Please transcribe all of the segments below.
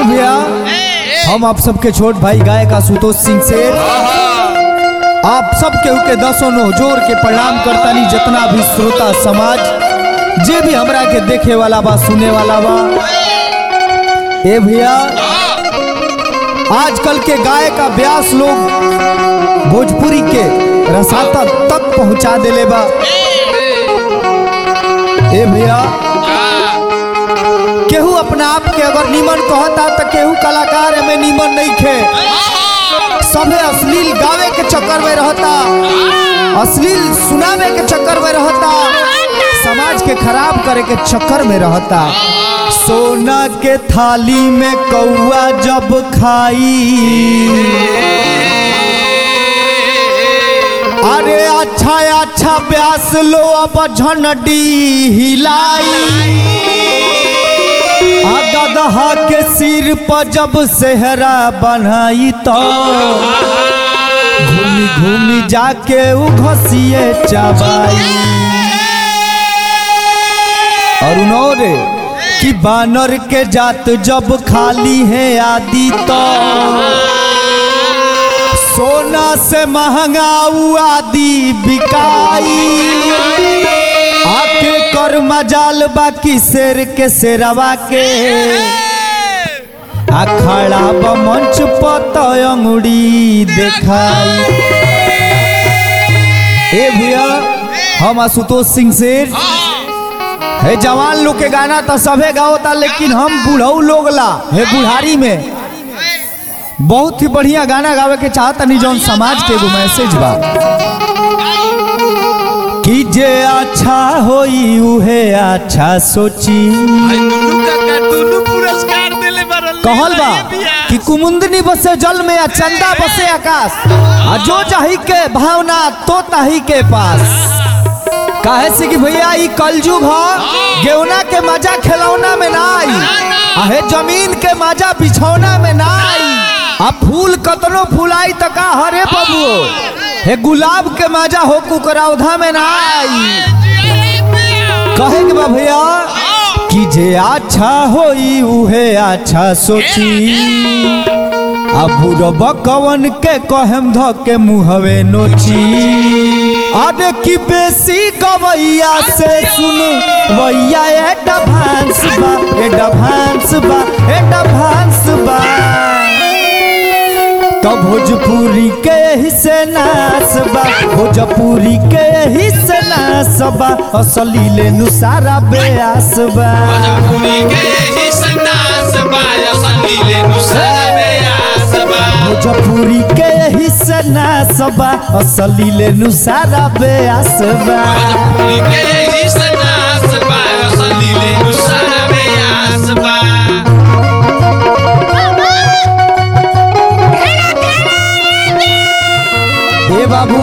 भैया हम आप सबके छोट भाई गायक आशुतोष सिंह से आप सब केहू के दसों नो जोर के प्रणाम करतानी। जितना भी श्रोता समाज जे भी हमरा के देखे वाला बा सुने वाला बा, ए भैया आजकल के गायक का व्यास लोग भोजपुरी के रसाता तक पहुंचा देले बा। ए भैया केहू अपना आप के अगर नीमन कहता तो केहू कलाकार में नीमन नहीं खे। सभे अश्लील गावे के चक्कर में रहता, अश्लील सुनावे के चक्कर में रहता, समाज के खराब करे के चक्कर में रहता। सोना के थाली में कौआ जब खाई, अरे अच्छा अच्छा प्यास लो अब झंडी हिलाई। गदहा के सिर पर जब सेहरा बनाई तो घूमी घूमी जाके उ घसिए चबाई। और उन्होंने कि बानर के जात जब खाली है आदि तो सोना से महंगा आदि बिकाई। आके कर मजाल बाकी शेर के शेरवा के अखाड़ा मंच पत अंगुड़ी देखाई। ए भैया हम आशुतोष सिंह से है जवान लोग के गाना तो सभे गाओता, लेकिन हम बूढ़ऊ लोग ला है बुढ़ारी में बहुत ही बढ़िया गाना गावे के चाहता नहीं। जौन समाज के एगो मैसेज बा कि जे अच्छा होई उहे अच्छा सोची। कहल बा कि कुमुंदनी बसे जल में, चंदा बसे आकाश, जो चाही के भावना तो ताही के पास। काहे से कि भैया ई कलयुग ह, गेवना के मजा खिलौना में ना आई, आहे जमीन के मजा बिछौना में ना आई। आ फूल कतनो फुलाई तो का हरे बबुओ हे गुलाब के मजा हो कुकरौधा में ना आई। कहे के बा भैया कि जे अच्छा होई उहे अच्छा सोची। अब बकवन के कहम ध के मुहवे नोची। अरे कि बेसी गवैया से सुन वैया एडवांस बा, एडवांस बा, एडवांस बा। तो भोजपुरी के हिस्से नास बा, भोजपुरी के हिस्से नास बा, असली ले नुसारा बेआस बा। भोजपुरी के हिस्से नास बा, असली ले नुसारा बेआस बा। भोजपुरी के हिस्से नास बा, असली ले नुसारा बेआस बा। भोजपुरी के हिस्से नास बा, असली ले नुसारा बेआस बा। ए बाबू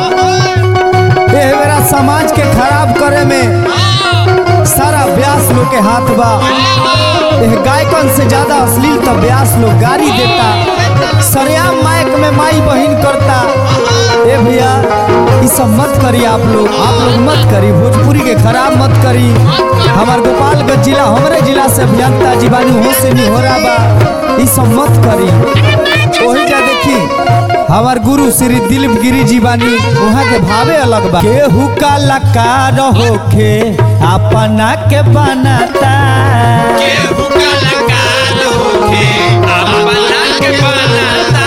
ए मेरा समाज के खराब करे में सारा व्यास लोग के हाथ बा। ए गायकन से ज्यादा अश्लील तो व्यास लोग गाली देता, सरेआम माइक में माई बहिन करता। ए भैया ये सब मत करी आप लोग मत करी, भोजपुरी के खराब मत करी। हमार गोपालगंज जिला हमरे जिला से अभियंता जीवानी हो से नहीं हो रहा बा, ये सब मत करी। वही जा देखी हमार गुरु श्री दिलीप गिरी जी बानी, वहाँ के भावे अलग बा। केहू कलाकार होके अपना के बनाता, केहू कलाकार होके अपना के बनाता।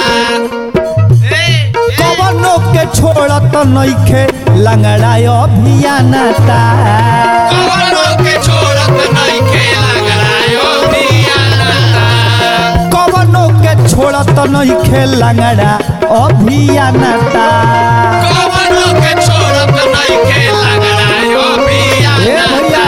कवनो के छोड़त नइखे लंगड़ा अभियानता। कवनो के छोड़त नइखे लंगड़ा अभियानता। कवनो के छोड़त नइखे लंगड़ा अभियानता। कवनो के छोड़त नइखे लंगड़ा अभियानता।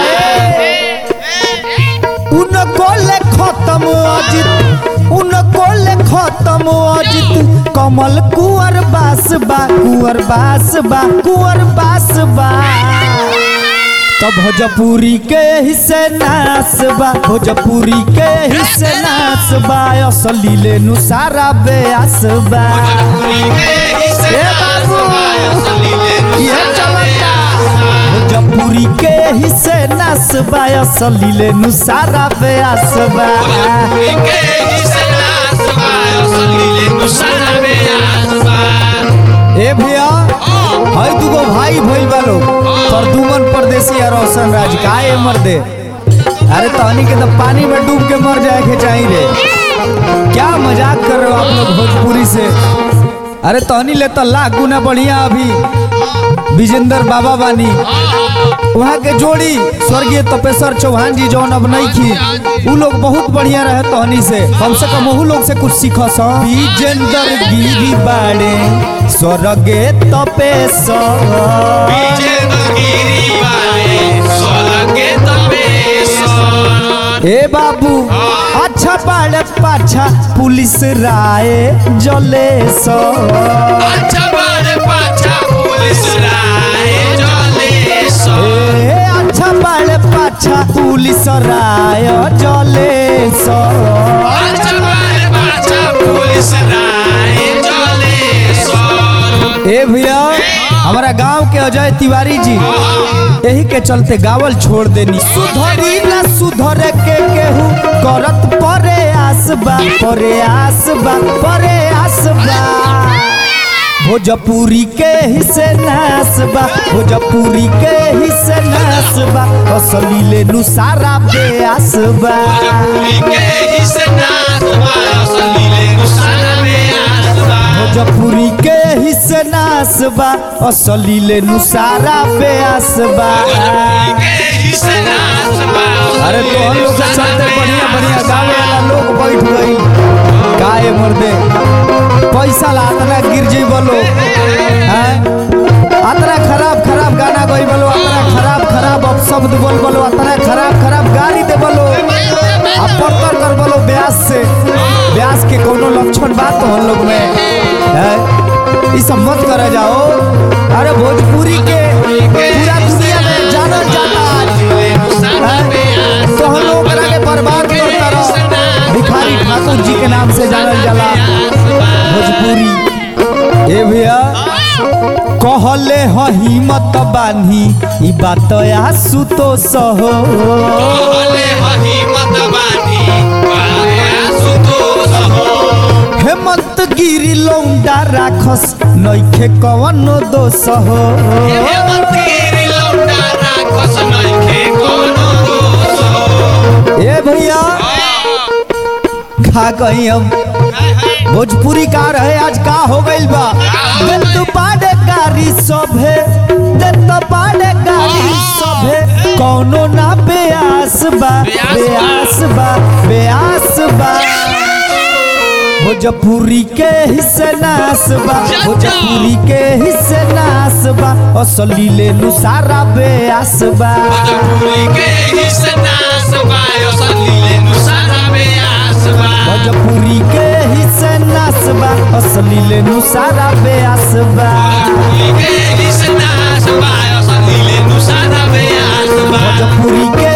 उनको ले खत्म अजित, उनको ले खत्म अजित, कमल कुंवर बास बा, कुंवर बास बा, कुंवर बास बा। तो भोजपुरी के हिस्से नास बा, भोजपुरी के हिस्से नास बा, असली ले नुसारा बेआस बा। भोजपुरी के हिस्से नास बा, असली ले नुसारा बेआस बा। भोजपुरी के हिस्से नसबा असलीले नु सारा बेआसबा भोजपुरी के हिस्से नाचबा असलीले नु सारा बेआसबा ए भैया हई दुगो भाई भइल बालो परदुमन परदेसी और रोशन राज काहे मर दे। अरे तहनी के तो पानी में डूब के मर जाए के चाहिए रे। क्या मजाक कर रहे हो आप लोग भोजपुरी से। अरे तहनी ले तो लाख गुना बढ़िया अभी विजेंद्र बाबा बानी वहाँ के जोड़ी स्वर्गीय तपेश्वर चौहान जी जौन अब नहीं की उ लोग बहुत बढ़िया रहे तहनी से कम वहू लोग से कुछ सीख विजेंद्र गिरी बाड़े स्वर्गे तपेश्वर विजेंद्र गिरी बाड़े स्वर्गे तपेश्वर ए बाबू अच्छा बाड़े पाछा पुलिस राय जले सो अच्छा बाड़े पाछा पुलिस राय जले सो अच्छा बाड़े पाछा पुलिस राय जले सो अच्छा बाड़े पाछा पुलिस राय जले सो ए भैया हमारा गांव के अजय तिवारी जी यही के चलते गावल छोड़ देनी सुधरी ना सुधरे के केहू करत परे आसबा भोजपुरी के हिस्से नासबा भोजपुरी के हिस्से नासबा असलीले नु सारा बेआसबा भोजपुरी के हिस्से नाचबा असलीले नु सारा बेआसबा भोजपुरी के हिस्से नासबा असलीले नु सारा बेआसबा भोजपुरी के हिस्से नाचबा अरे तो हम लोग के चलते बढ़िया बढ़िया गावे वाला लोग बैठ गई काहे मर्दे पैसा ला अतना गिर जी बोलो हैं अतना खराब गाना गई बोलो अतना खराब अपशब्द बोल बोलो अतना खराब गाली दे बोलो अब पत्थर कर बोलो ब्यास के कोनो लक्षण बात तो हम लोग में है ये सब मत करे जाओ। अरे भोजपुरी के पूरा दुनिया में जाना जाता तो हम लोग के बर्बाद करता रहो भिखारी ठाकुर जी के नाम से जानल जाला भोजपुरी। ए भैया कहले हिम्मत बानी ई बात आसु तो सहो कहले हिम्मत बानी आसु तो सहो हेमंत गिरी लौंडा राखस नइखे कवनो दोष हो हेमंत गिरी लौंडा राखस नइखे कवनो दोष हो ए भैया खा कहीं हम भोजपुरी का रहे आज का हो गइल बा देत पाड़े गारी सभे देत पाड़े गारी सभे कौनो ना बेआस बा भोजपुरी के हिस्से नासबा भोजपुरी के हिस्से नासबा असलीले नु सारा बेआसबा भोजपुरी के हिस्से नाचबा असलीले नु सारा बेआसबा भोजपुरी के हिस्से नासबा असलीले नु सारा बेआसबा भोजपुरी के हिस्से नाचबा असलीले नु सारा बेआसबा भोजपुरी के